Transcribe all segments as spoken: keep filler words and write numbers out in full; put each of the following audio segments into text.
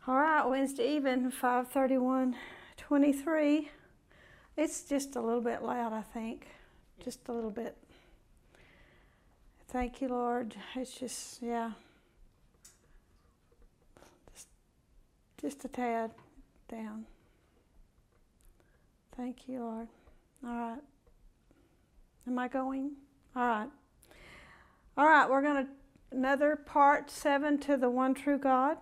All right, Wednesday evening, five thirty-one twenty-three. It's just a little bit loud, I think. Just a little bit. Thank you, Lord. It's just, yeah. Just, just a tad down. Thank you, Lord. All right. Am I going? All right. All right, we're going to, another part seven to the one true God.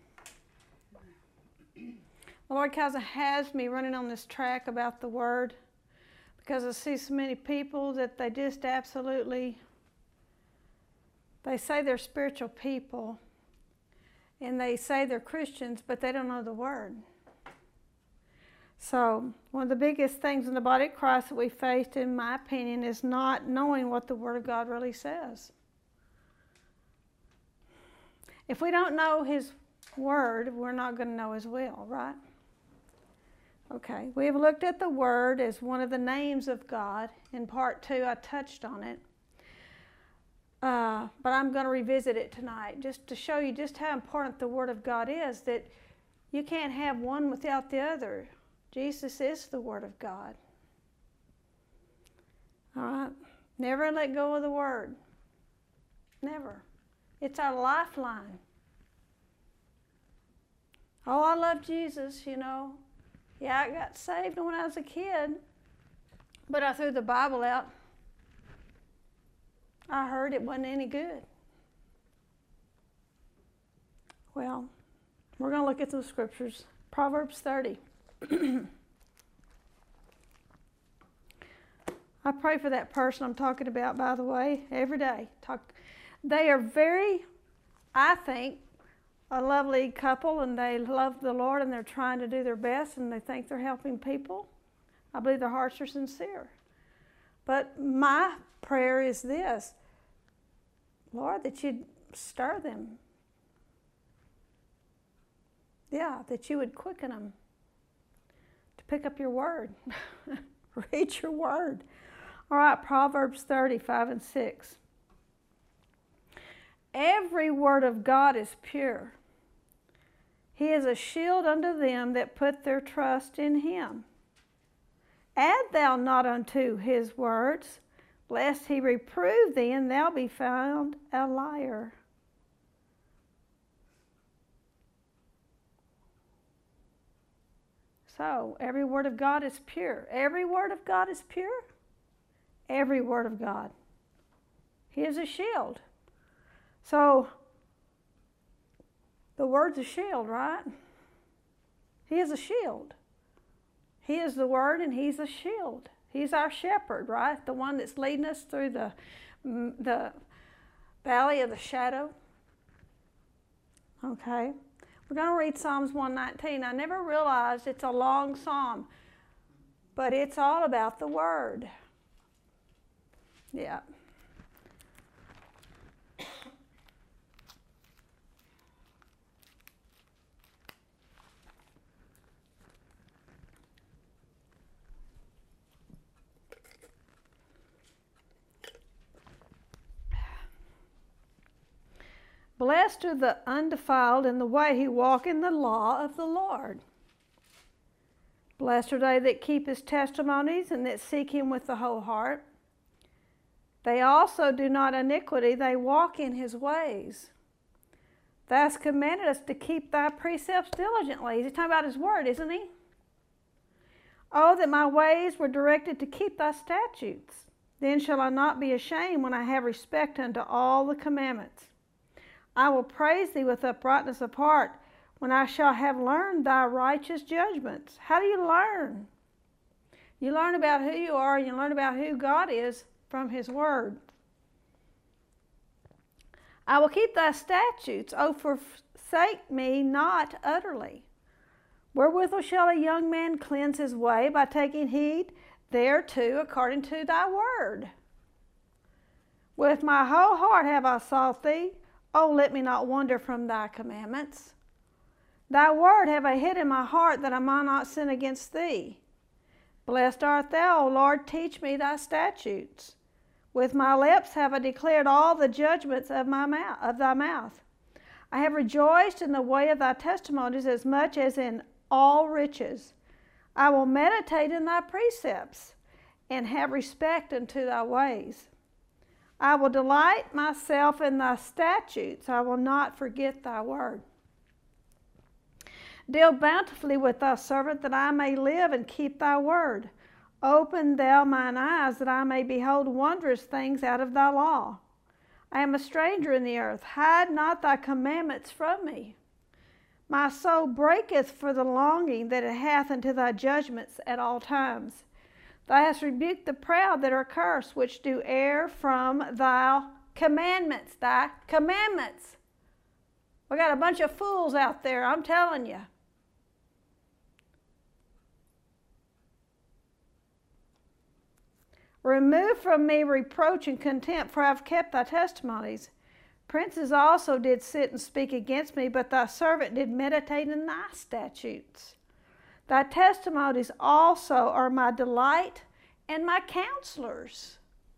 The Lord kind of has me running on this track about the Word because I see so many people that they just absolutely, they say they're spiritual people and they say they're Christians, but they don't know the Word. So one of the biggest things in the body of Christ that we faced, in my opinion, is not knowing what the Word of God really says. If we don't know His Word, we're not going to know His will, right? Okay, we have looked at the Word as one of the names of God. In part two, I touched on it. Uh, but I'm going to revisit it tonight just to show you just how important the Word of God is, that you can't have one without the other. Jesus is the Word of God. All right? Never let go of the Word. Never. It's our lifeline. Oh, I love Jesus, you know. Yeah, I got saved when I was a kid, but I threw the Bible out. I heard it wasn't any good. Well, we're going to look at some scriptures. Proverbs thirty. I pray for that person I'm talking about, by the way, every day. Talk. They are very, I think, a lovely couple, and they love the Lord, and they're trying to do their best, and they think they're helping people. I believe their hearts are sincere. But my prayer is this, Lord, that you'd stir them. Yeah, that you would quicken them to pick up your word. Read your word. All right, Proverbs thirty, five and six. Every word of God is pure. He is a shield unto them that put their trust in Him. Add thou not unto His words, lest He reprove thee, and thou be found a liar. So, every word of God is pure. Every word of God is pure. Every word of God. He is a shield. So, the word's a shield, right? He is a shield. He is the Word, and He's a shield. He's our shepherd, right? The one that's leading us through the, the valley of the shadow. Okay. We're going to read Psalms one nineteen. I never realized it's a long psalm, but it's all about the Word. Yeah. Blessed are the undefiled in the way who walk in the law of the Lord. Blessed are they that keep His testimonies and that seek Him with the whole heart. They also do not iniquity, they walk in His ways. Thou hast commanded us to keep Thy precepts diligently. He's talking about His word, isn't He? Oh, that my ways were directed to keep Thy statutes. Then shall I not be ashamed when I have respect unto all the commandments. I will praise Thee with uprightness of heart when I shall have learned Thy righteous judgments. How do you learn? You learn about who you are, and you learn about who God is from His Word. I will keep Thy statutes. O forsake me not utterly. Wherewithal shall a young man cleanse his way? By taking heed thereto according to Thy word. With my whole heart have I sought Thee. Oh, let me not wander from Thy commandments. Thy word have I hid in my heart, that I might not sin against Thee. Blessed art Thou, O Lord, teach me Thy statutes. With my lips have I declared all the judgments of my mouth, of Thy mouth. I have rejoiced in the way of thy testimonies as much as in all riches. I will meditate in thy precepts and have respect unto thy ways. I will delight myself in thy statutes. I will not forget thy word. Deal bountifully with thy servant, that I may live and keep thy word. Open thou mine eyes, that I may behold wondrous things out of thy law. I am a stranger in the earth. Hide not thy commandments from me. My soul breaketh for the longing that it hath unto thy judgments at all times. Thou hast rebuked the proud that are cursed, which do err from thy commandments. Thy commandments. We got a bunch of fools out there, I'm telling you. Remove from me reproach and contempt, for I have kept thy testimonies. Princes also did sit and speak against me, but thy servant did meditate in thy statutes. Thy testimonies also are my delight and my counselors.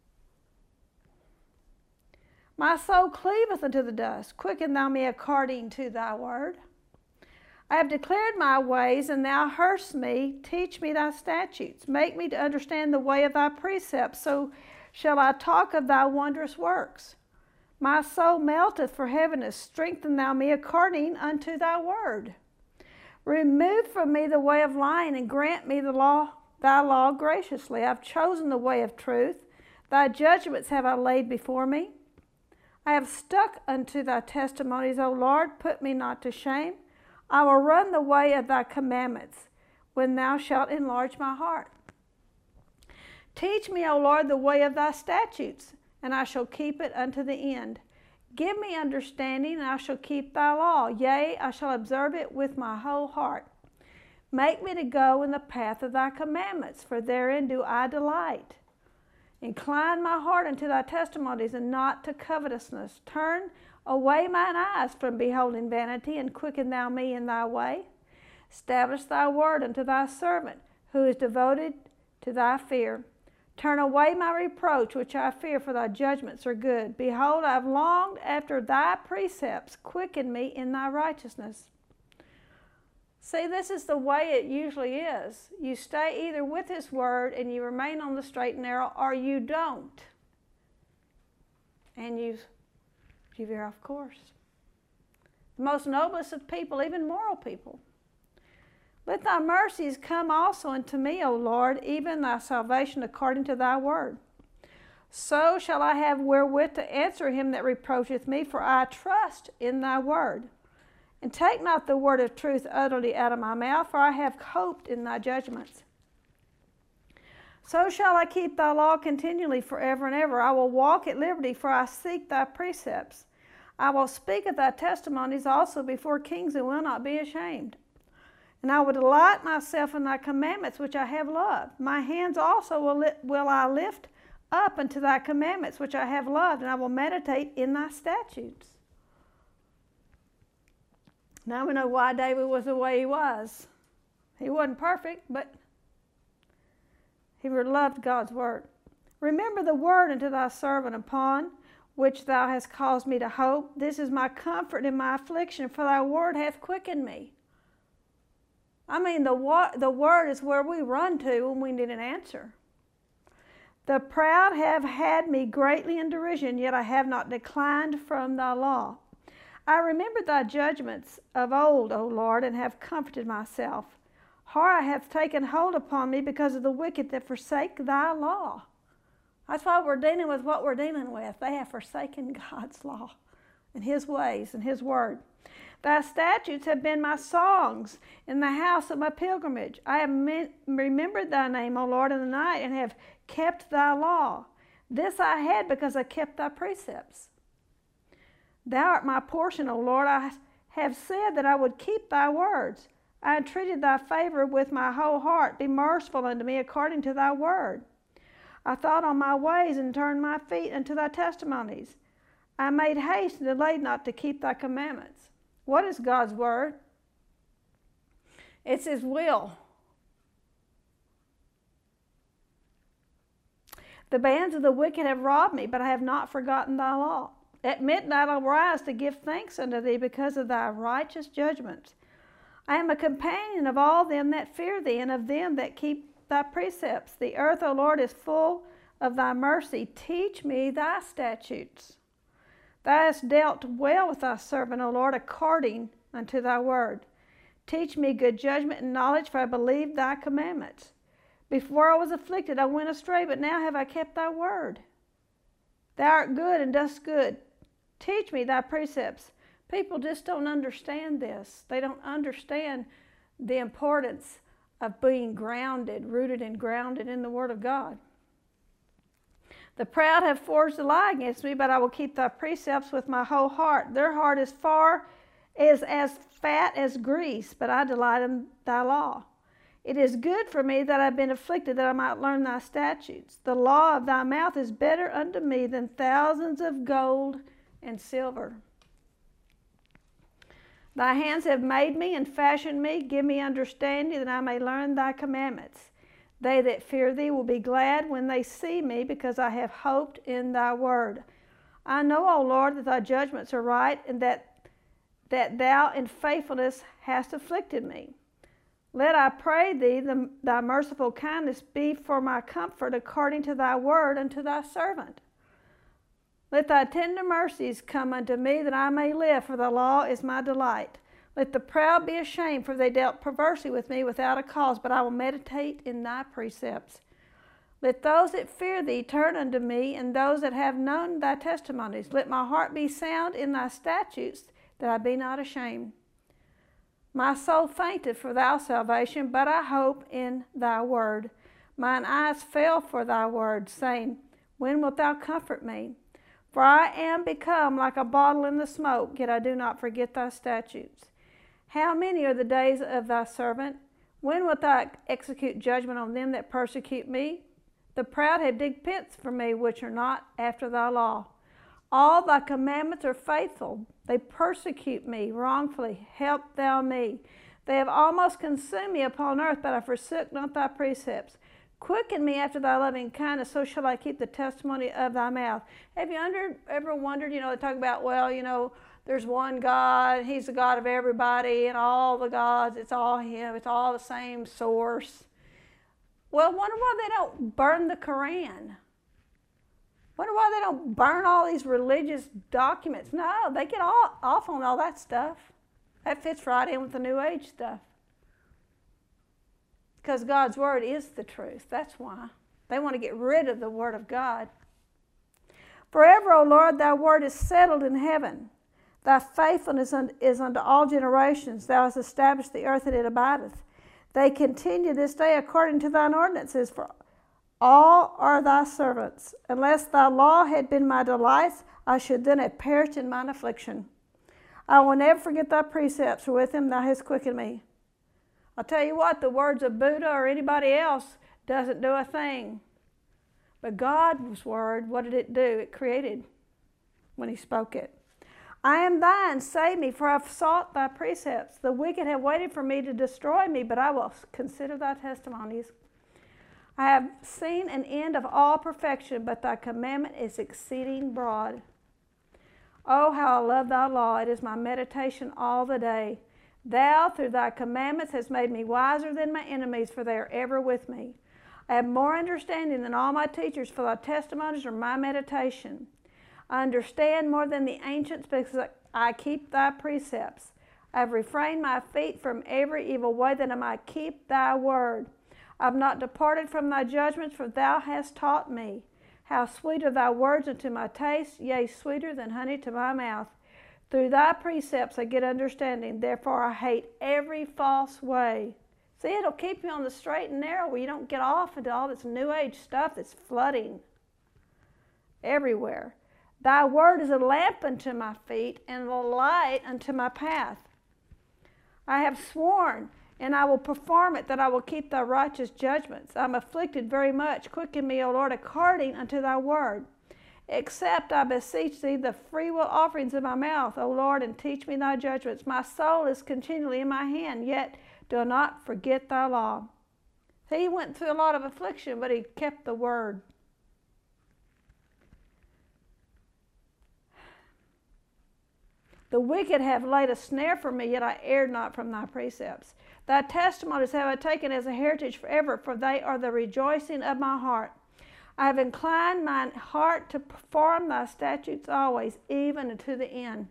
My soul cleaveth unto the dust. Quicken thou me according to thy word. I have declared my ways, and thou hearst me. Teach me thy statutes. Make me to understand the way of thy precepts, so shall I talk of thy wondrous works. My soul melteth for heaviness. Strengthen thou me according unto thy word. Remove from me the way of lying, and grant me the law, thy law graciously. I have chosen the way of truth. Thy judgments have I laid before me. I have stuck unto thy testimonies, O Lord. Put me not to shame. I will run the way of thy commandments, when thou shalt enlarge my heart. Teach me, O Lord, the way of thy statutes, and I shall keep it unto the end. Give me understanding, and I shall keep thy law. Yea, I shall observe it with my whole heart. Make me to go in the path of thy commandments, for therein do I delight. Incline my heart unto thy testimonies, and not to covetousness. Turn away mine eyes from beholding vanity, and quicken thou me in thy way. Establish thy word unto thy servant, who is devoted to thy fear. Turn away my reproach, which I fear, for thy judgments are good. Behold, I have longed after thy precepts. Quicken me in thy righteousness. See, this is the way it usually is. You stay either with his word and you remain on the straight and narrow, or you don't. And you You veer off course. The most noblest of people, even moral people. Let thy mercies come also unto me, O Lord, even thy salvation according to thy word. So shall I have wherewith to answer him that reproacheth me, for I trust in thy word. And take not the word of truth utterly out of my mouth, for I have hoped in thy judgments. So shall I keep thy law continually forever and ever. I will walk at liberty, for I seek thy precepts. I will speak of thy testimonies also before kings, and will not be ashamed. And I will delight myself in thy commandments, which I have loved. My hands also will, li- will I lift up unto thy commandments, which I have loved, and I will meditate in thy statutes. Now we know why David was the way he was. He wasn't perfect, but he loved God's word. Remember the word unto thy servant, upon which thou hast caused me to hope. This is my comfort in my affliction, for thy word hath quickened me. I mean, the, the word is where we run to when we need an answer. The proud have had me greatly in derision, yet I have not declined from thy law. I remember thy judgments of old, O Lord, and have comforted myself. Horror hath taken hold upon me because of the wicked that forsake thy law. That's why we're dealing with what we're dealing with. They have forsaken God's law and his ways and his word. Thy statutes have been my songs in the house of my pilgrimage. I have remembered thy name, O Lord, in the night, and have kept thy law. This I had because I kept thy precepts. Thou art my portion, O Lord. I have said that I would keep thy words. I entreated thy favor with my whole heart. Be merciful unto me according to thy word. I thought on my ways and turned my feet unto thy testimonies. I made haste and delayed not to keep thy commandments. What is God's word? It's his will. The bands of the wicked have robbed me, but I have not forgotten thy law. At midnight I'll rise to give thanks unto thee because of thy righteous judgments. I am a companion of all them that fear thee, and of them that keep thy precepts. The earth, O Lord, is full of thy mercy. Teach me thy statutes. Thou hast dealt well with thy servant, O Lord, according unto thy word. Teach me good judgment and knowledge, for I believe thy commandments. Before I was afflicted, I went astray, but now have I kept thy word. Thou art good and dost good. Teach me thy precepts. People just don't understand this. They don't understand the importance of being grounded, rooted and grounded in the Word of God. The proud have forged a lie against me, but I will keep thy precepts with my whole heart. Their heart is far is as fat as grease, but I delight in thy law. It is good for me that I have been afflicted, that I might learn thy statutes. The law of thy mouth is better unto me than thousands of gold and silver. Thy hands have made me and fashioned me. Give me understanding that I may learn thy commandments. They that fear thee will be glad when they see me, because I have hoped in thy word. I know, O Lord, that thy judgments are right, and that, that thou in faithfulness hast afflicted me. Let, I pray thee, the, thy merciful kindness be for my comfort according to thy word unto thy servant. Let thy tender mercies come unto me, that I may live, for thy law is my delight. Let the proud be ashamed, for they dealt perversely with me without a cause, but I will meditate in thy precepts. Let those that fear thee turn unto me, and those that have known thy testimonies. Let my heart be sound in thy statutes, that I be not ashamed. My soul fainteth for thy salvation, but I hope in thy word. Mine eyes fail for thy word, saying, when wilt thou comfort me? For I am become like a bottle in the smoke, yet I do not forget thy statutes. How many are the days of thy servant? When wilt thou execute judgment on them that persecute me? The proud have digged pits for me, which are not after thy law. All thy commandments are faithful. They persecute me wrongfully. Help thou me. They have almost consumed me upon earth, but I forsook not thy precepts. Quicken me after thy loving kindness, so shall I keep the testimony of thy mouth. Have you under, ever wondered, you know, they talk about, well, you know, there's one God, he's the God of everybody, and all the gods, it's all him, it's all the same source. Well, wonder why they don't burn the Quran. Wonder why they don't burn all these religious documents. No, they get all, off on all that stuff. That fits right in with the New Age stuff. Because God's Word is the truth. That's why. They want to get rid of the Word of God. Forever, O Lord, thy word is settled in heaven. Thy faithfulness is unto all generations. Thou hast established the earth, and it abideth. They continue this day according to thine ordinances, for all are thy servants. Unless thy law had been my delights, I should then have perished in mine affliction. I will never forget thy precepts, for with them thou hast quickened me. I'll tell you what, the words of Buddha or anybody else doesn't do a thing. But God's word, what did it do? It created when he spoke it. I am thine, save me, for I have sought thy precepts. The wicked have waited for me to destroy me, but I will consider thy testimonies. I have seen an end of all perfection, but thy commandment is exceeding broad. Oh, how I love thy law. It is my meditation all the day. Thou, through thy commandments, hast made me wiser than my enemies, for they are ever with me. I have more understanding than all my teachers, for thy testimonies are my meditation. I understand more than the ancients, because I keep thy precepts. I have refrained my feet from every evil way, that I might keep thy word. I have not departed from thy judgments, for thou hast taught me. How sweet are thy words unto my taste, yea, sweeter than honey to my mouth. Through thy precepts I get understanding, therefore I hate every false way. See, it'll keep you on the straight and narrow where you don't get off into all this New Age stuff that's flooding everywhere. Thy word is a lamp unto my feet and a light unto my path. I have sworn, and I will perform it, that I will keep thy righteous judgments. I am afflicted very much. Quicken me, O Lord, according unto thy word. Accept, I beseech thee, the freewill offerings of my mouth, O Lord, and teach me thy judgments. My soul is continually in my hand, yet do not forget thy law. See, he went through a lot of affliction, but he kept the word. The wicked have laid a snare for me, yet I erred not from thy precepts. Thy testimonies have I taken as a heritage forever, for they are the rejoicing of my heart. I have inclined mine heart to perform thy statutes always, even unto the end.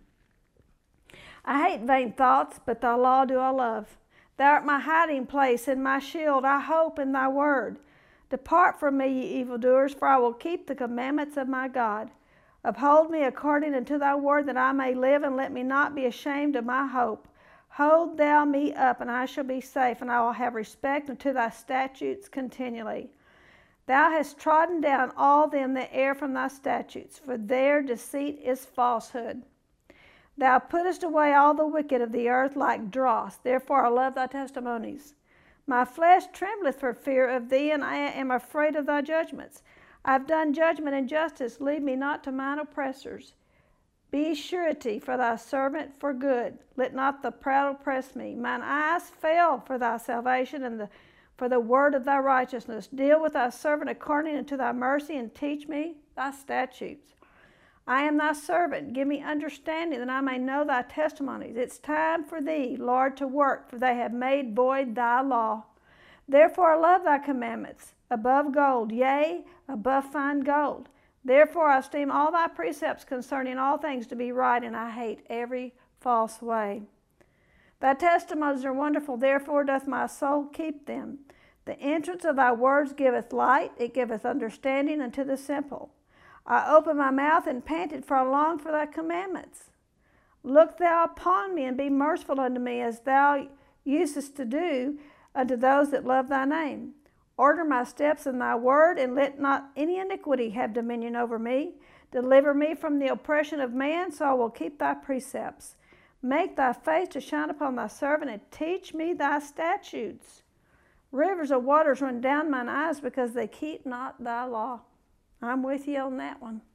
I hate vain thoughts, but thy law do I love. Thou art my hiding place and my shield. I hope in thy word. Depart from me, ye evildoers, for I will keep the commandments of my God. Uphold me according unto thy word, that I may live, and let me not be ashamed of my hope. Hold thou me up, and I shall be safe, and I will have respect unto thy statutes continually. Thou hast trodden down all them that err from thy statutes, for their deceit is falsehood. Thou puttest away all the wicked of the earth like dross. Therefore I love thy testimonies. My flesh trembleth for fear of thee, and I am afraid of thy judgments. I have done judgment and justice. Lead me not to mine oppressors. Be surety for thy servant for good. Let not the proud oppress me. Mine eyes fail for thy salvation, and the, for the word of thy righteousness. Deal with thy servant according unto thy mercy, and teach me thy statutes. I am thy servant. Give me understanding, that I may know thy testimonies. It's time for thee, Lord, to work, for they have made void thy law. Therefore I love thy commandments above gold, yea, above fine gold. Therefore I esteem all thy precepts concerning all things to be right, and I hate every false way. Thy testimonies are wonderful, therefore doth my soul keep them. The entrance of thy words giveth light, it giveth understanding unto the simple. I opened my mouth and panted, for I longed for thy commandments. Look thou upon me, and be merciful unto me, as thou usest to do unto those that love thy name. Order my steps in thy word, and let not any iniquity have dominion over me. Deliver me from the oppression of man, so I will keep thy precepts. Make thy face to shine upon thy servant, and teach me thy statutes. Rivers of waters run down mine eyes, because they keep not thy law. I'm with you on that one.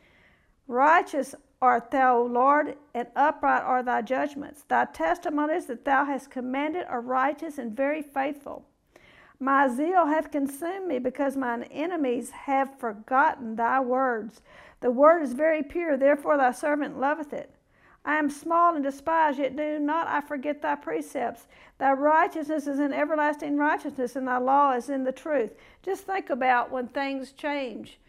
Righteous art thou, O Lord, and upright are thy judgments. Thy testimonies that thou hast commanded are righteous and very faithful. My zeal hath consumed me, because mine enemies have forgotten thy words. The word is very pure, therefore thy servant loveth it. I am small and despised, yet do not I forget thy precepts. Thy righteousness is in everlasting righteousness, and thy law is in the truth. Just think about when things change,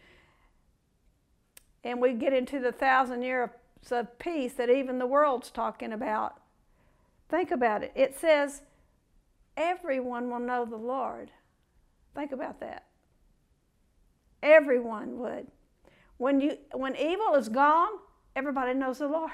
and we get into the thousand years of peace that even the world's talking about. Think about it. It says, everyone will know the Lord. Think about that. Everyone would. When, you, when evil is gone, everybody knows the Lord.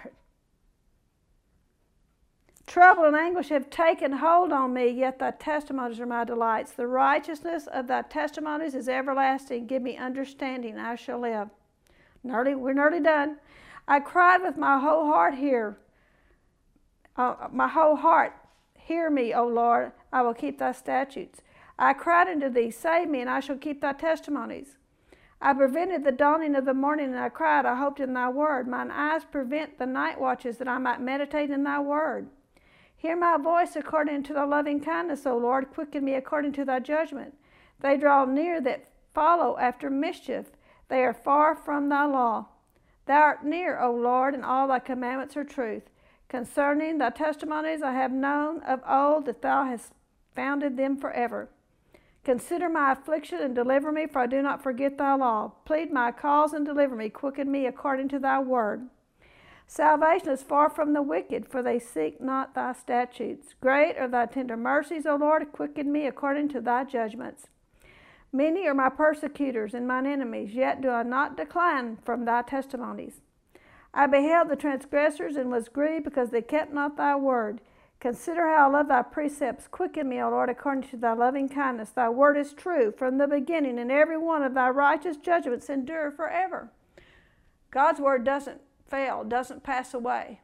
Trouble and anguish have taken hold on me, yet thy testimonies are my delights. The righteousness of thy testimonies is everlasting. Give me understanding, I shall live. Nearly, we're nearly done. I cried with my whole heart here. Uh, my whole heart, hear me, O Lord, I will keep thy statutes. I cried unto thee, save me, and I shall keep thy testimonies. I prevented the dawning of the morning, and I cried, I hoped in thy word. Mine eyes prevent the night watches, that I might meditate in thy word. Hear my voice according to thy loving kindness, O Lord. Quicken me according to thy judgment. They draw near that follow after mischief. They are far from thy law. Thou art near, O Lord, and all thy commandments are truth. Concerning thy testimonies I have known of old, that thou hast founded them forever. Consider my affliction and deliver me, for I do not forget thy law. Plead my cause and deliver me. Quicken me according to thy word. Salvation is far from the wicked, for they seek not thy statutes. Great are thy tender mercies, O Lord. Quicken me according to thy judgments. Many are my persecutors and mine enemies, yet do I not decline from thy testimonies. I beheld the transgressors and was grieved, because they kept not thy word. Consider how I love thy precepts. Quicken me, O Lord, according to thy loving kindness. Thy word is true from the beginning, and every one of thy righteous judgments endure forever. God's word doesn't fail, doesn't pass away.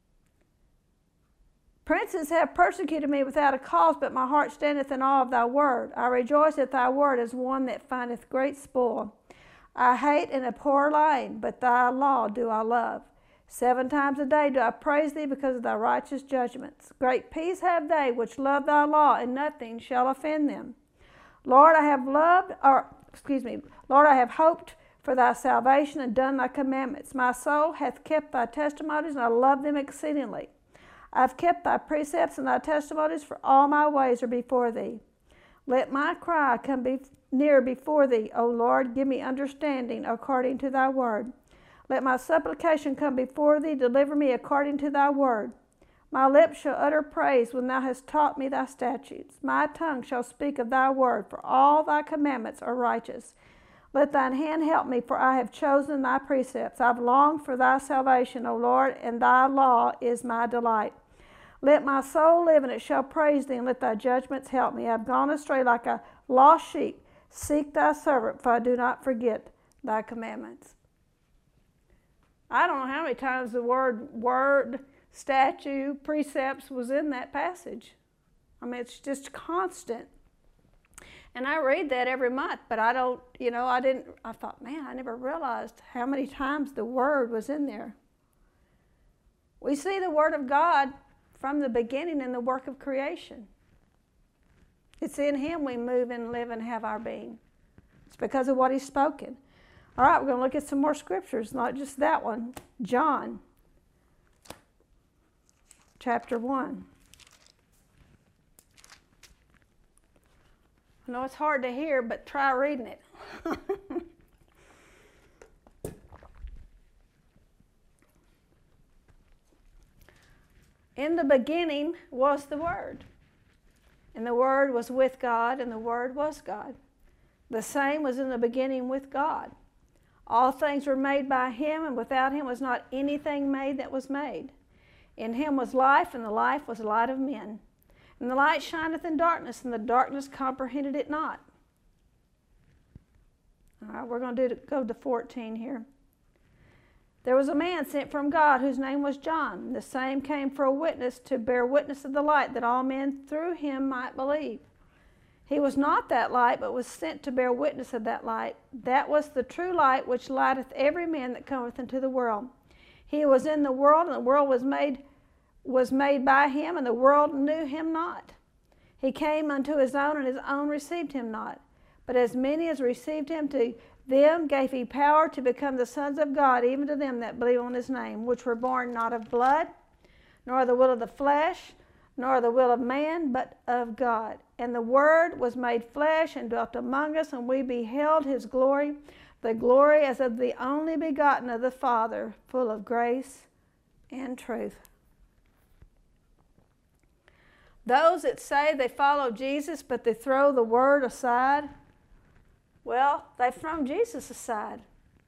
Princes have persecuted me without a cause, but my heart standeth in awe of thy word. I rejoice at thy word as one that findeth great spoil. I hate and abhor lying, but thy law do I love. Seven times a day do I praise thee, because of thy righteous judgments. Great peace have they which love thy law, and nothing shall offend them. Lord, I have loved, or excuse me, Lord, I have hoped for thy salvation and done thy commandments. My soul hath kept thy testimonies, and I love them exceedingly. I have kept thy precepts and thy testimonies, for all my ways are before thee. Let my cry come be near before thee, O Lord. Give me understanding according to thy word. Let my supplication come before thee. Deliver me according to thy word. My lips shall utter praise when thou hast taught me thy statutes. My tongue shall speak of thy word, for all thy commandments are righteous. Let thine hand help me, for I have chosen thy precepts. I have longed for thy salvation, O Lord, and thy law is my delight. Let my soul live, and it shall praise thee, and let thy judgments help me. I have gone astray like a lost sheep. Seek thy servant, for I do not forget thy commandments. I don't know how many times the word word, statue, precepts was in that passage. I mean, it's just constant. And I read that every month, but I don't, you know, I didn't, I thought, man, I never realized how many times the word was in there. We see the word of God from the beginning in the work of creation. It's in him we move and live and have our being. It's because of what he's spoken. All right, we're going to look at some more scriptures, not just that one. John, chapter one. I know it's hard to hear, but try reading it. In the beginning was the Word, and the Word was with God, and the Word was God. The same was in the beginning with God. All things were made by him, and without him was not anything made that was made. In him was life, and the life was the light of men. And the light shineth in darkness, and the darkness comprehended it not. All right, we're going to do to go to fourteen here. There was a man sent from God whose name was John. The same came for a witness, to bear witness of the light, that all men through him might believe. He was not that light, but was sent to bear witness of that light. That was the true light, which lighteth every man that cometh into the world. He was in the world, and the world was made was made by him, and the world knew him not. He came unto his own, and his own received him not. But as many as received him, to them gave he power to become the sons of God, even to them that believe on his name, which were born not of blood, nor the will of the flesh, nor the will of man, but of God. And the Word was made flesh and dwelt among us, and we beheld his glory, the glory as of the only begotten of the Father, full of grace and truth. Those that say they follow Jesus, but they throw the Word aside, well, they've thrown Jesus aside.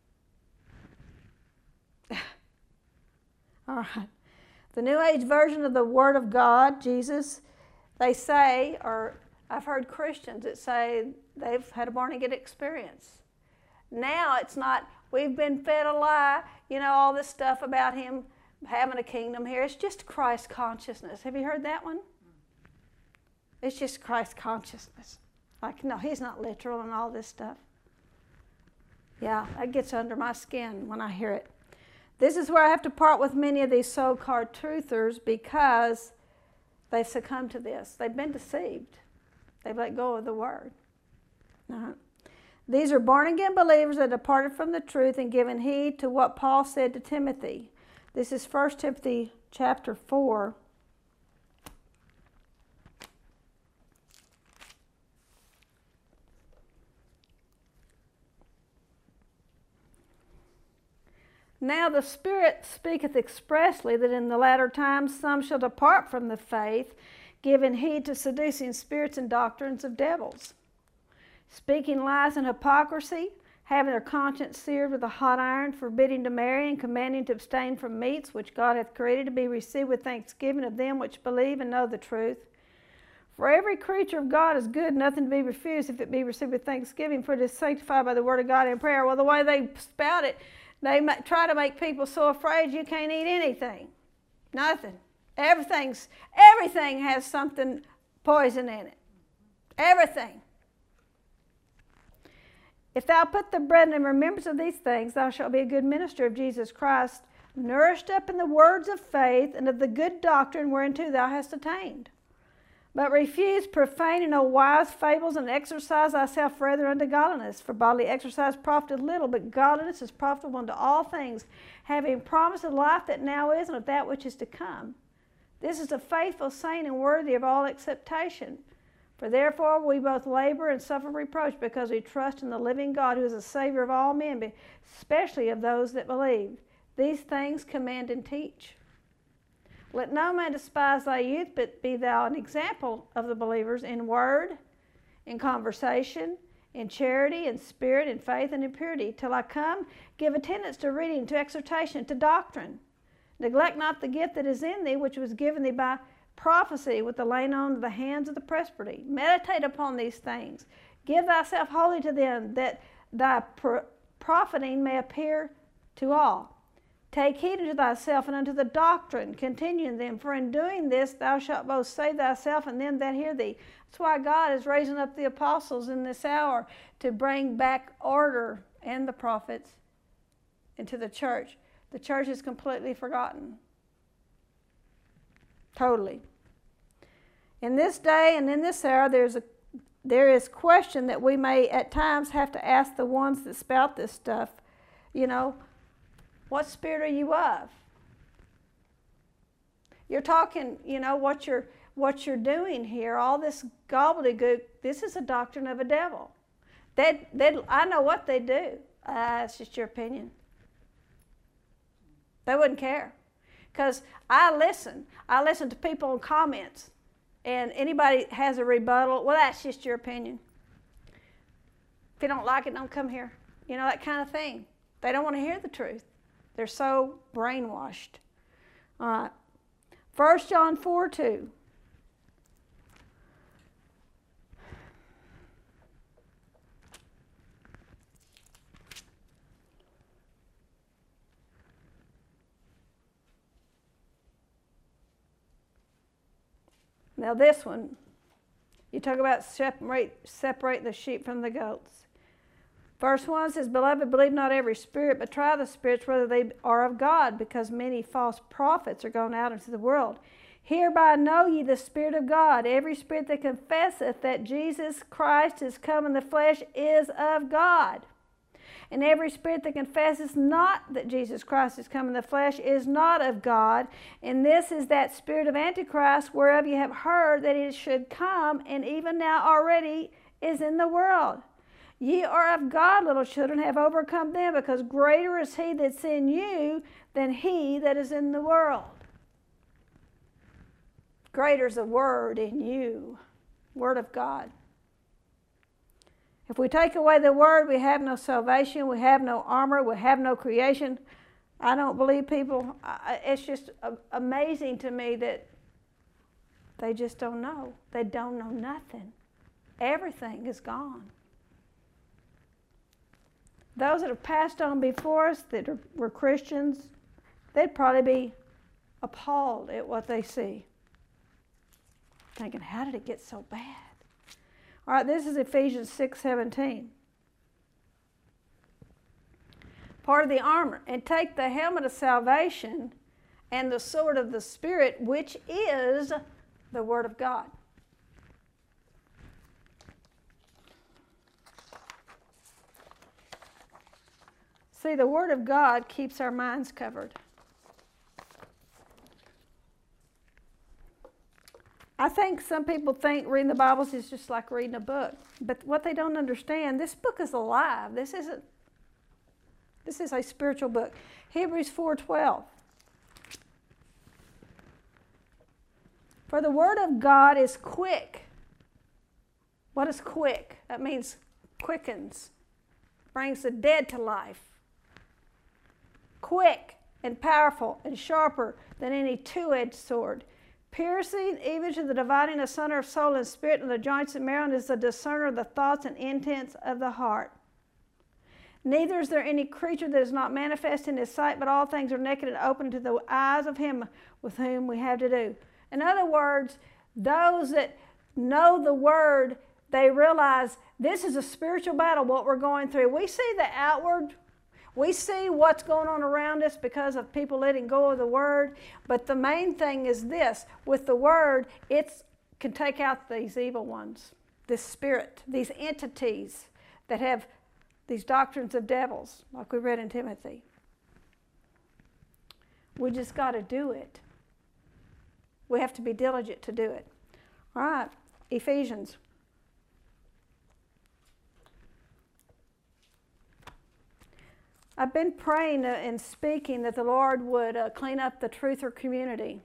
All right. The New Age version of the Word of God, Jesus, they say, or I've heard Christians that say they've had a born-again experience. Now it's not, we've been fed a lie, you know, all this stuff about him having a kingdom here. It's just Christ consciousness. Have you heard that one? It's just Christ consciousness. Like, no, he's not literal and all this stuff. Yeah, that gets under my skin when I hear it. This is where I have to part with many of these so-called truthers, because they've succumbed to this. They've been deceived. They've let go of the Word. Uh-huh. These are born-again believers that departed from the truth and given heed to what Paul said to Timothy. This is First Timothy chapter four. Now the Spirit speaketh expressly that in the latter times some shall depart from the faith, giving heed to seducing spirits and doctrines of devils, speaking lies and hypocrisy, having their conscience seared with a hot iron, forbidding to marry, and commanding to abstain from meats which God hath created to be received with thanksgiving of them which believe and know the truth. For every creature of God is good, nothing to be refused if it be received with thanksgiving, for it is sanctified by the word of God in prayer. Well, the way they spout it, they try to make people so afraid you can't eat anything. Nothing. Everything's, everything has something poison in it. Everything. If thou put the brethren in remembrance of these things, thou shalt be a good minister of Jesus Christ, nourished up in the words of faith and of the good doctrine whereunto thou hast attained. But refuse profane and unwise fables, and exercise thyself rather unto godliness. For bodily exercise profiteth little, but godliness is profitable unto all things, having promised of life that now is, and of that which is to come. This is a faithful saying and worthy of all acceptation. For therefore we both labor and suffer reproach, because we trust in the living God, who is the Savior of all men, especially of those that believe. These things command and teach. Let no man despise thy youth, but be thou an example of the believers in word, in conversation, in charity, in spirit, in faith, and in purity. Till I come, give attendance to reading, to exhortation, to doctrine. Neglect not the gift that is in thee, which was given thee by prophecy, with the laying on of the hands of the presbytery. Meditate upon these things. Give thyself wholly to them, that thy profiting may appear to all. Take heed unto thyself and unto the doctrine. Continue in them, for in doing this thou shalt both save thyself and them that hear thee. That's why God is raising up the apostles in this hour, to bring back order, and the prophets into the church. The church is completely forgotten. Totally. In this day and in this hour, there's a there is question that we may at times have to ask the ones that spout this stuff. You know, what spirit are you of? You're talking, you know, what you're what you're doing here, all this gobbledygook, this is a doctrine of a devil. They, they, I know what they do. Uh, it's just your opinion. They wouldn't care. Because I listen. I listen to people in comments. And anybody has a rebuttal, well, that's just your opinion. If you don't like it, don't come here. You know, that kind of thing. They don't want to hear the truth. They're so brainwashed. All right. First John four two. Now this one, you talk about separate, separate the sheep from the goats. Verse one says, Beloved, believe not every spirit, but try the spirits whether they are of God, because many false prophets are gone out into the world. Hereby know ye the Spirit of God. Every spirit that confesseth that Jesus Christ is come in the flesh is of God. And every spirit that confesses not that Jesus Christ is come in the flesh is not of God. And this is that spirit of Antichrist, whereof ye have heard that it should come, and even now already is in the world. Ye are of God, little children, have overcome them, because greater is he that's in you than he that is in the world. Greater is the word in you, word of God. If we take away the word, we have no salvation, we have no armor, we have no creation. I don't believe people, it's just amazing to me that they just don't know. They don't know nothing. Everything is gone. Those that have passed on before us that are, were Christians, they'd probably be appalled at what they see. Thinking, how did it get so bad? All right, this is Ephesians six seventeen. Part of the armor. And take the helmet of salvation and the sword of the Spirit, which is the Word of God. See, the Word of God keeps our minds covered. I think some people think reading the Bibles is just like reading a book. But what they don't understand, this book is alive. This isn't, this is a spiritual book. Hebrews four twelve. For the Word of God is quick. What is quick? That means quickens, brings the dead to life. Quick and powerful and sharper than any two-edged sword, piercing even to the dividing asunder of soul and spirit, and the joints and marrow, and is the discerner of the thoughts and intents of the heart. Neither is there any creature that is not manifest in his sight, but all things are naked and open to the eyes of him with whom we have to do. In other words, those that know the Word, they realize this is a spiritual battle, what we're going through. We see the outward. We see what's going on around us because of people letting go of the Word. But the main thing is this. With the Word, it's can take out these evil ones, this spirit, these entities that have these doctrines of devils, like we read in Timothy. We just got to do it. We have to be diligent to do it. All right, Ephesians. I've been praying and speaking that the Lord would uh, clean up the truther community.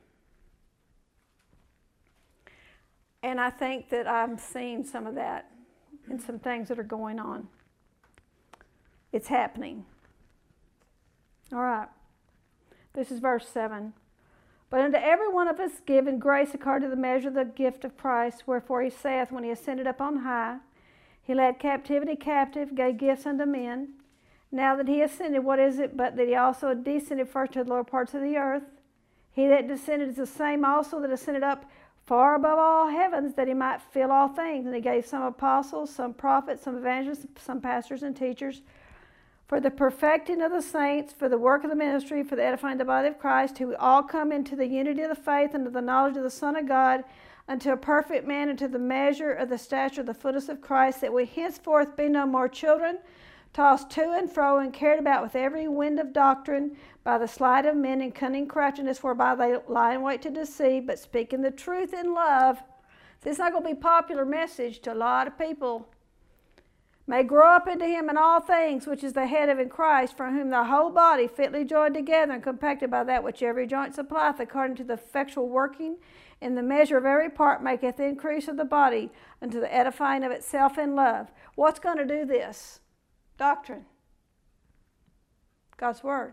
And I think that I'm seeing some of that in some things that are going on. It's happening. All right. This is verse seven. But unto every one of us given grace according to the measure of the gift of Christ, wherefore he saith, when he ascended up on high, he led captivity captive, gave gifts unto men. Now that he ascended, what is it but that he also descended first to the lower parts of the earth? He that descended is the same also that ascended up far above all heavens, that he might fill all things. And he gave some apostles, some prophets, some evangelists, some pastors and teachers, for the perfecting of the saints, for the work of the ministry, for the edifying of the body of Christ, who all come into the unity of the faith and to the knowledge of the Son of God, unto a perfect man, unto the measure of the stature of the fullness of Christ, that we henceforth be no more children, tossed to and fro and carried about with every wind of doctrine, by the sleight of men and cunning craftiness, whereby they lie in wait to deceive, but speaking the truth in love. This is not going to be a popular message to a lot of people. May grow up into him in all things, which is the head of in Christ, from whom the whole body fitly joined together and compacted by that which every joint supplieth, according to the effectual working in the measure of every part, maketh increase of the body unto the edifying of itself in love. What's going to do this? Doctrine. God's Word.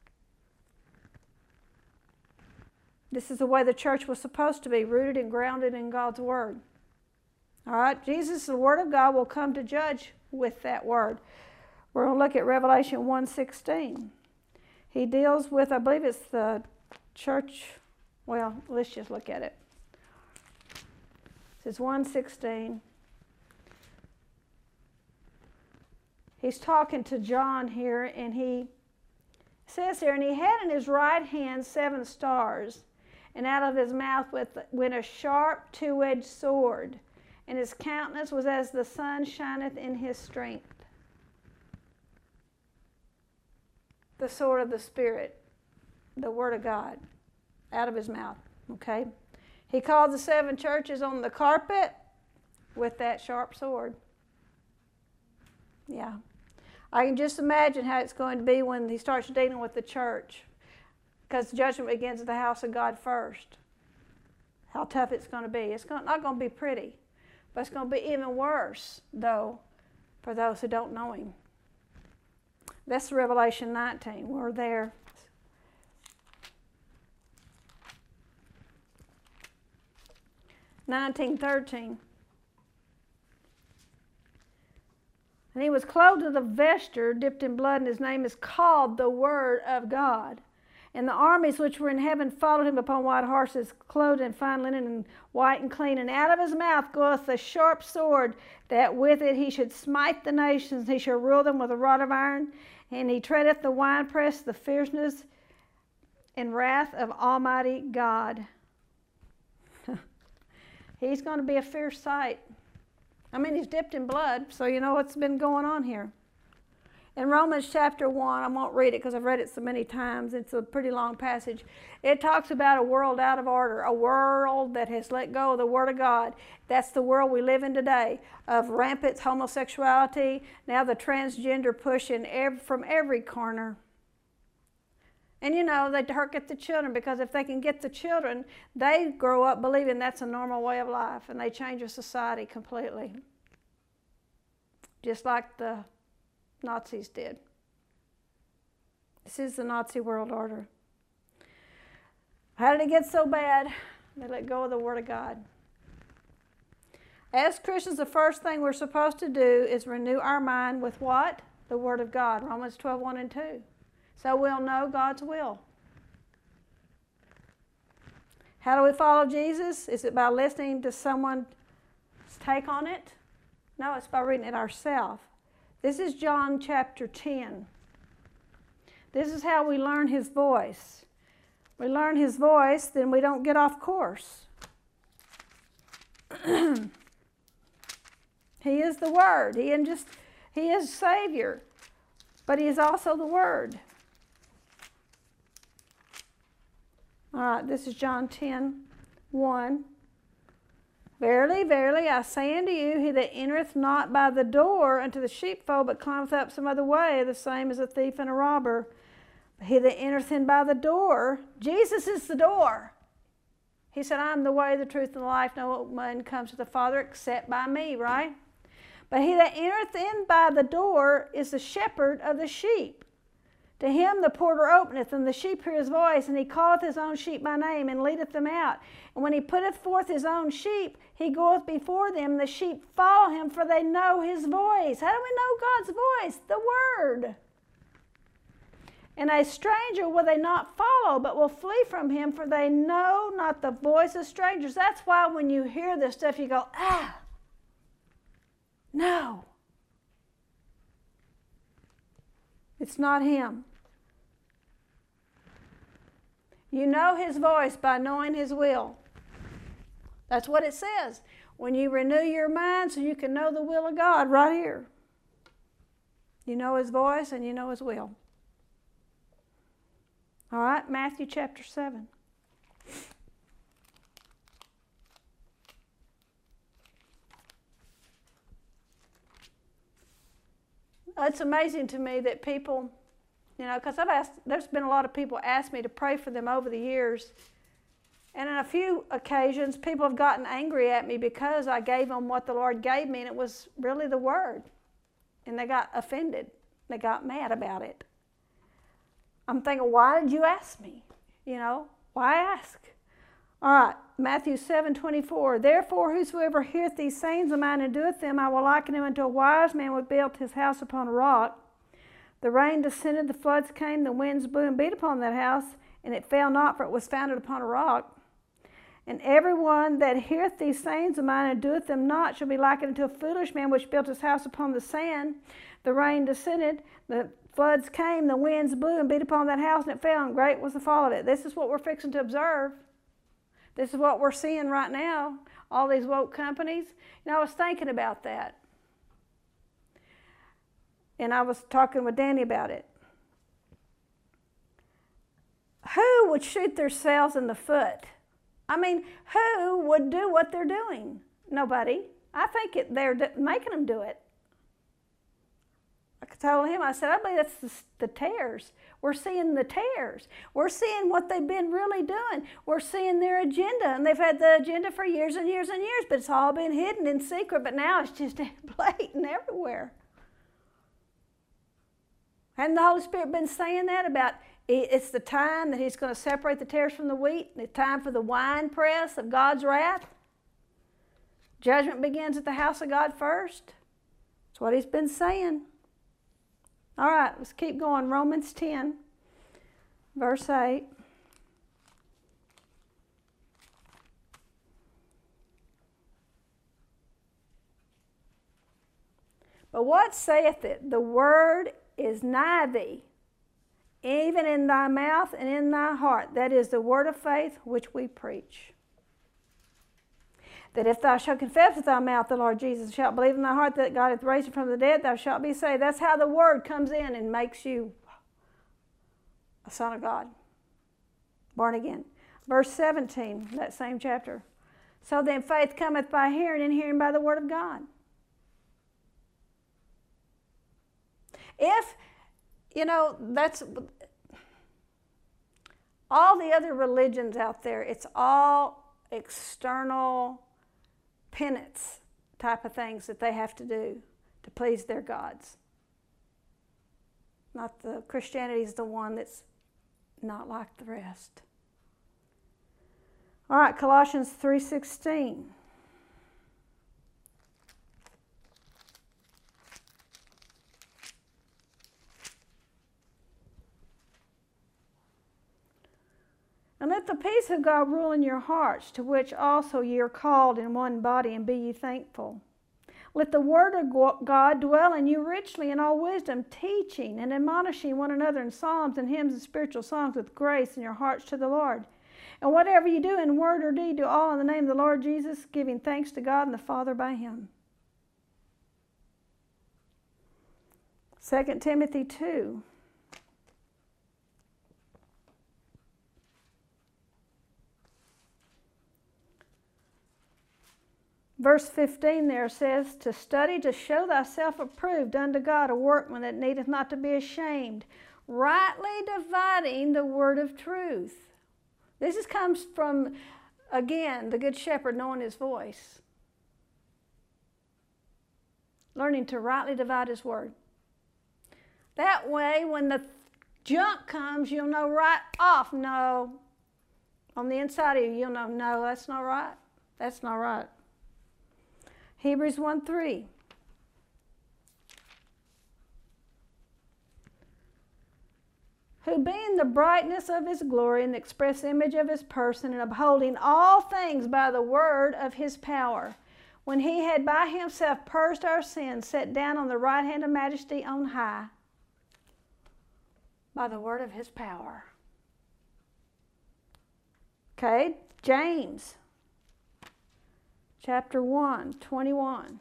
This is the way the church was supposed to be, rooted and grounded in God's Word. All right, Jesus, the Word of God, will come to judge with that Word. We're going to look at Revelation one sixteen. He deals with, I believe it's the church, well, let's just look at it. This is one sixteen. He's talking to John here, and he says here, and he had in his right hand seven stars, and out of his mouth went a sharp two-edged sword, and his countenance was as the sun shineth in his strength. The sword of the Spirit, the Word of God, out of his mouth, okay? He called the seven churches on the carpet with that sharp sword. Yeah. I can just imagine how it's going to be when he starts dealing with the church, because judgment begins at the house of God first. How tough it's going to be. It's not going to be pretty, but it's going to be even worse, though, for those who don't know him. That's Revelation nineteen. We're there. nineteen thirteen. And he was clothed with a vesture dipped in blood, and his name is called the Word of God. And the armies which were in heaven followed him upon white horses, clothed in fine linen and white and clean. And out of his mouth goeth a sharp sword, that with it he should smite the nations. He shall rule them with a rod of iron. And he treadeth the winepress, the fierceness and wrath of Almighty God. He's going to be a fierce sight. I mean, he's dipped in blood, so you know what's been going on here. In Romans chapter one, I won't read it because I've read it so many times. It's a pretty long passage. It talks about a world out of order, a world that has let go of the Word of God. That's the world we live in today, of rampant homosexuality, now the transgender push in every, from every corner. And you know, they target the children, because if they can get the children, they grow up believing that's a normal way of life, and they change a society completely. Just like the Nazis did. This is the Nazi world order. How did it get so bad? They let go of the Word of God. As Christians, the first thing we're supposed to do is renew our mind with what? The Word of God. Romans twelve, one and two. So we'll know God's will. How do we follow Jesus? Is it by listening to someone's take on it? No, it's by reading it ourselves. This is John chapter ten. This is how we learn His voice. We learn His voice, then we don't get off course. He is the Word. He, and just, he is Savior, but He is also the Word. All right, this is John ten, one. Verily, verily, I say unto you, he that entereth not by the door into the sheepfold, but climbeth up some other way, the same is a thief and a robber. But he that entereth in by the door, Jesus is the door. He said, I am the way, the truth, and the life. No man comes to the Father except by me, right? But he that entereth in by the door is the shepherd of the sheep. To him the porter openeth, and the sheep hear his voice, and he calleth his own sheep by name, and leadeth them out. And when he putteth forth his own sheep, he goeth before them, and the sheep follow him, for they know his voice. How do we know God's voice? The Word. And a stranger will they not follow, but will flee from him, for they know not the voice of strangers. That's why when you hear this stuff, you go, ah, no. It's not Him. You know His voice by knowing His will. That's what it says. When you renew your mind so you can know the will of God right here. You know His voice and you know His will. All right, Matthew chapter seven. It's amazing to me that people, you know, because I've asked, there's been a lot of people ask me to pray for them over the years. And on a few occasions, people have gotten angry at me because I gave them what the Lord gave me, and it was really the Word. And they got offended. They got mad about it. I'm thinking, why did you ask me? You know, why ask? All right, Matthew seven twenty-four. Therefore, whosoever heareth these sayings of mine and doeth them, I will liken him unto a wise man which built his house upon a rock. The rain descended, the floods came, the winds blew and beat upon that house, and it fell not, for it was founded upon a rock. And every one that heareth these sayings of mine and doeth them not shall be likened unto a foolish man which built his house upon the sand. The rain descended, the floods came, the winds blew and beat upon that house, and it fell, and great was the fall of it. This is what we're fixing to observe. This is what we're seeing right now, all these woke companies. You know, I was thinking about that. And I was talking with Danny about it. Who would shoot themselves in the foot? I mean, who would do what they're doing? Nobody. I think it, they're making them do it. I told him, I said, I believe that's the, the tares. We're seeing the tares. We're seeing what they've been really doing. We're seeing their agenda, and they've had the agenda for years and years and years, but it's all been hidden in secret, but now it's just blatant everywhere. Hadn't the Holy Spirit been saying that about it's the time that He's going to separate the tares from the wheat, the time for the winepress of God's wrath? Judgment begins at the house of God first. That's what He's been saying. All right, let's keep going. Romans ten, verse eight. But what saith it? The word is nigh thee, even in thy mouth and in thy heart. That is the word of faith which we preach. That if thou shalt confess with thy mouth the Lord Jesus, shalt believe in thy heart that God hath raised him from the dead, thou shalt be saved. That's how the word comes in and makes you a son of God, born again. Verse seventeen, that same chapter. So then faith cometh by hearing, and hearing by the word of God. If, you know, that's all the other religions out there, it's all external penance type of things that they have to do to please their gods. Not the Christianity is the one that's not like the rest. All right, Colossians three sixteen. And let the peace of God rule in your hearts, to which also ye are called in one body, and be ye thankful. Let the word of God dwell in you richly in all wisdom, teaching and admonishing one another in psalms and hymns and spiritual songs with grace in your hearts to the Lord. And whatever you do in word or deed, do all in the name of the Lord Jesus, giving thanks to God and the Father by him. Second Timothy two. Verse fifteen there says, to study to show thyself approved unto God, a workman that needeth not to be ashamed, rightly dividing the word of truth. This is, comes from, again, the Good Shepherd knowing his voice. Learning to rightly divide his word. That way, when the junk comes, you'll know right off, no. On the inside of you, you'll know, no, that's not right. That's not right. Hebrews one three. Who being the brightness of his glory and the express image of his person, and upholding all things by the word of his power, when he had by himself purged our sins, sat down on the right hand of majesty on high, by the word of his power. Okay, James chapter one, twenty-one.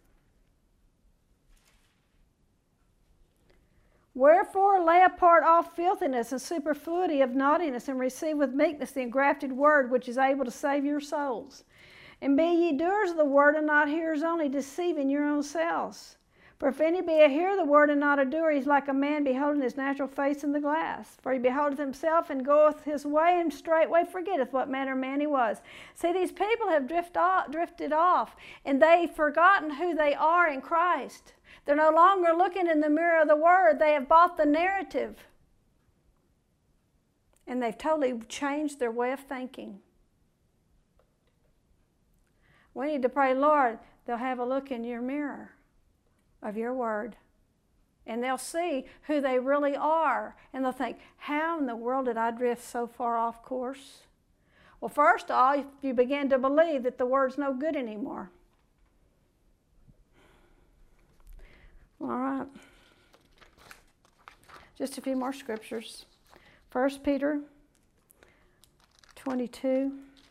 Wherefore lay apart all filthiness and superfluity of naughtiness, and receive with meekness the engrafted word, which is able to save your souls. And be ye doers of the word, and not hearers only, deceiving your own selves. For if any be a hearer of the word and not a doer, he is like a man beholding his natural face in the glass. For he beholdeth himself, and goeth his way, and straightway forgetteth what manner of man he was. See, these people have drift off, drifted off, and they've forgotten who they are in Christ. They're no longer looking in the mirror of the word. They have bought the narrative. And they've totally changed their way of thinking. We need to pray, Lord, they'll have a look in your mirror of your word. And they'll see who they really are. And they'll think, how in the world did I drift so far off course? Well, first of all, if you begin to believe that the word's no good anymore. All right. Just a few more scriptures. First Peter twenty-two.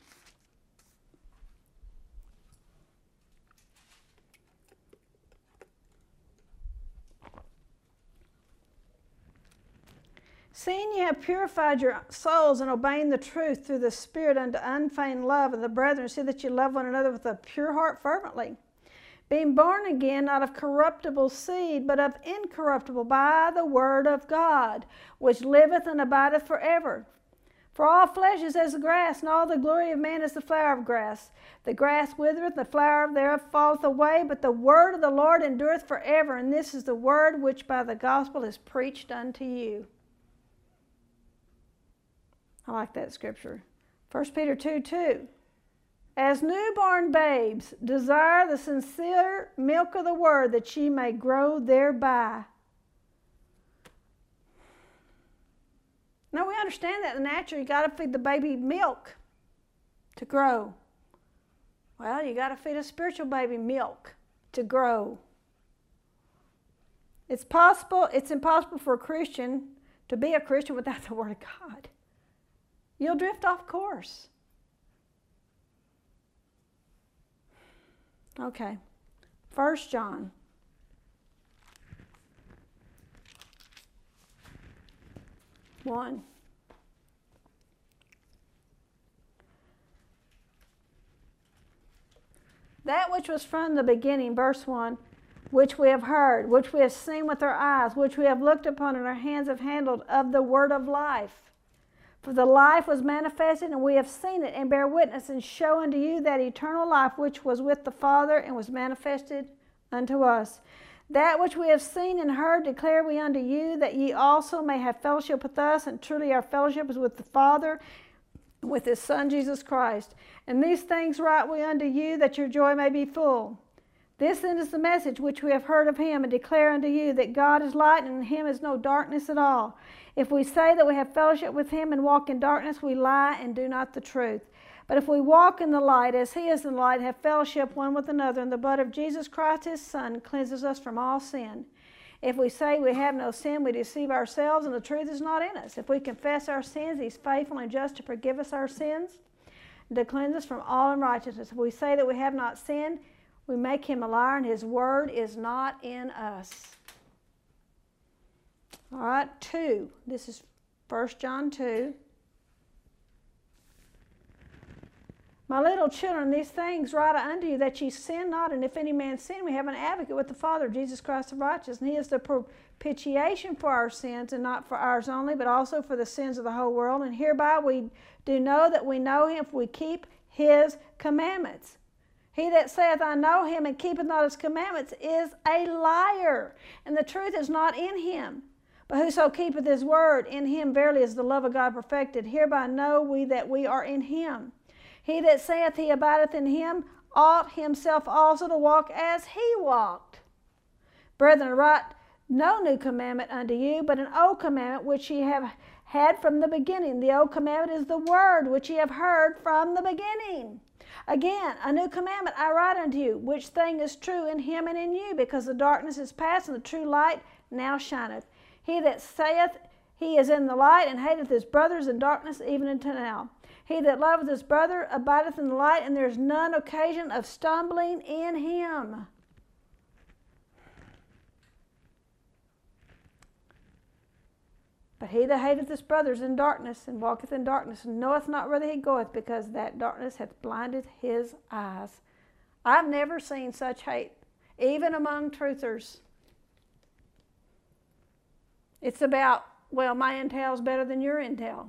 Seeing ye have purified your souls in obeying the truth through the Spirit unto unfeigned love of the brethren, see that you love one another with a pure heart fervently, being born again, not of corruptible seed, but of incorruptible, by the word of God, which liveth and abideth forever. For all flesh is as the grass, and all the glory of man is the flower of grass. The grass withereth, the flower thereof falleth away, but the word of the Lord endureth forever. And this is the word which by the gospel is preached unto you. I like that scripture. First Peter two two. As newborn babes, desire the sincere milk of the word, that ye may grow thereby. Now, we understand that in the natural, you got to feed the baby milk to grow. Well, you got to feed a spiritual baby milk to grow. It's possible, it's impossible for a Christian to be a Christian without the Word of God. You'll drift off course. Okay, First John. One. That which was from the beginning, verse one, which we have heard, which we have seen with our eyes, which we have looked upon and our hands have handled, of the word of life. For the life was manifested, and we have seen it, and bear witness, and show unto you that eternal life which was with the Father, and was manifested unto us. That which we have seen and heard declare we unto you, that ye also may have fellowship with us, and truly our fellowship is with the Father, and with his Son Jesus Christ. And these things write we unto you, that your joy may be full. This then is the message which we have heard of him, and declare unto you, that God is light, and in him is no darkness at all. If we say that we have fellowship with him and walk in darkness, we lie and do not the truth. But if we walk in the light, as he is in the light, have fellowship one with another, and the blood of Jesus Christ his Son cleanses us from all sin. If we say we have no sin, we deceive ourselves, and the truth is not in us. If we confess our sins, He's faithful and just to forgive us our sins and to cleanse us from all unrighteousness. If we say that we have not sinned, we make Him a liar, and His word is not in us. All right, two. This is First John two. My little children, these things write I unto you, that ye sin not. And if any man sin, we have an advocate with the Father, Jesus Christ the righteous. And He is the propitiation for our sins, and not for ours only, but also for the sins of the whole world. And hereby we do know that we know Him, if we keep His commandments. He that saith, I know Him, and keepeth not His commandments, is a liar, and the truth is not in him. But whoso keepeth His word, in him verily is the love of God perfected. Hereby know we that we are in Him. He that saith he abideth in Him ought himself also to walk as He walked. Brethren, I write no new commandment unto you, but an old commandment which ye have had from the beginning. The old commandment is the word which ye have heard from the beginning. Again, a new commandment I write unto you, which thing is true in Him and in you, because the darkness is past, and the true light now shineth. He that saith he is in the light, and hateth his brother, is in darkness even until now. He that loveth his brother abideth in the light, and there is none occasion of stumbling in him. But he that hateth his brother is in darkness, and walketh in darkness, and knoweth not whither he goeth, because that darkness hath blinded his eyes. I've never seen such hate, even among truthers. It's about, well, my intel's better than your intel.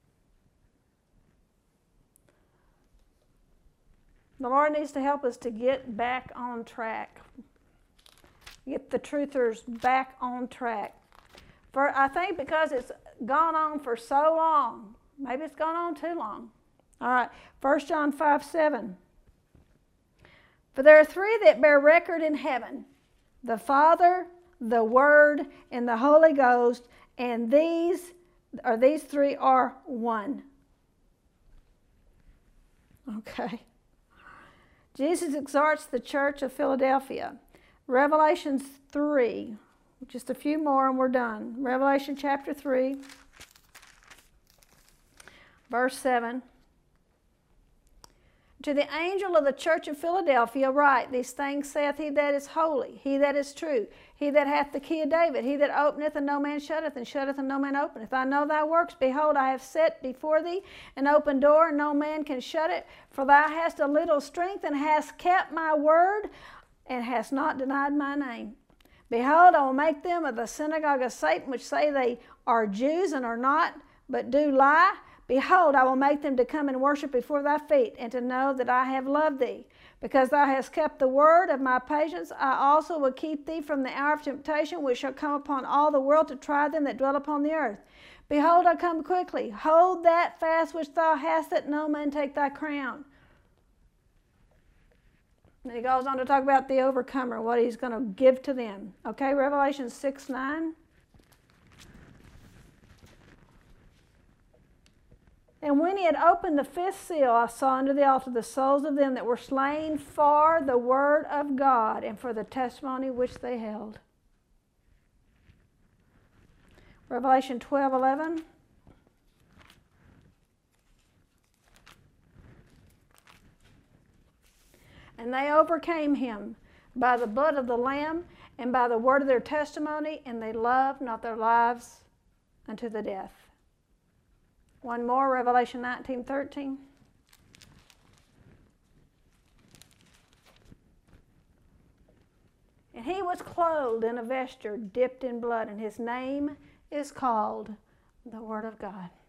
The Lord needs to help us to get back on track. Get the truthers back on track. For I think because it's gone on for so long. Maybe it's gone on too long. All right, First John five seven. For there are three that bear record in heaven, the Father, the Word, and the Holy Ghost, and these, or these three are one. Okay. Jesus exhorts the church of Philadelphia. Revelation three, just a few more and we're done. Revelation chapter three, verse seven. To the angel of the church of Philadelphia write, these things saith he that is holy, he that is true, he that hath the key of David, he that openeth and no man shutteth, and shutteth and no man openeth. I know thy works. Behold, I have set before thee an open door, and no man can shut it. For thou hast a little strength, and hast kept my word, and hast not denied my name. Behold, I will make them of the synagogue of Satan, which say they are Jews, and are not, but do lie. Behold, I will make them to come and worship before thy feet, and to know that I have loved thee. Because thou hast kept the word of my patience, I also will keep thee from the hour of temptation, which shall come upon all the world to try them that dwell upon the earth. Behold, I come quickly. Hold that fast which thou hast, that no man take thy crown. And he goes on to talk about the overcomer, what he's going to give to them. Okay, Revelation six nine. And when he had opened the fifth seal, I saw under the altar the souls of them that were slain for the word of God and for the testimony which they held. Revelation twelve eleven. And they overcame him by the blood of the Lamb and by the word of their testimony, and they loved not their lives unto the death. One more, Revelation nineteen thirteen. And he was clothed in a vesture dipped in blood, and his name is called the Word of God.